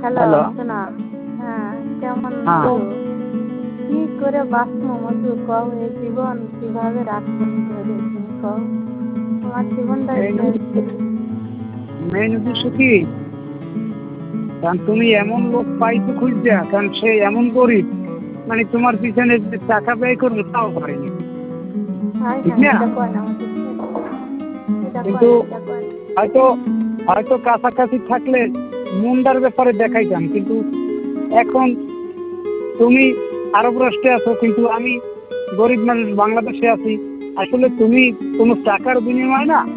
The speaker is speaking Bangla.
Hello, hello. শোনা। হ্যাঁ, কেমন হ্যাঁ। আছো? কি করে বাঁচবো মধু কও, এই জীবন কিভাবে রাখবো ধরে তুমি কও? আমার জীবনটাই মেইন শেষ। মেইন হ্যাঁ, উদ্দেশ্য কি? কারণ তুমি এমন লোক পাইছো খুঁজছা, কারণ সে এমন গরিব, মানে তোমার পিছনে যে টাকা ব্যয় করবে তাও পারেনি। হাই ঠিক হাই, না? এটা কয় না আমাকে, এটা কয় কিন্তু না, এটা কয় না। হয়তো হয়তো কাছাকাছি থাকলে মুন্ডার ব্যাপারে দেখাইতাম, কিন্তু এখন তুমি আরব রাষ্ট্রে আছো, কিন্তু আমি গরিব মানুষ বাংলাদেশে আছি। আসলে তুমি কোনো টাকার বিনিময় না,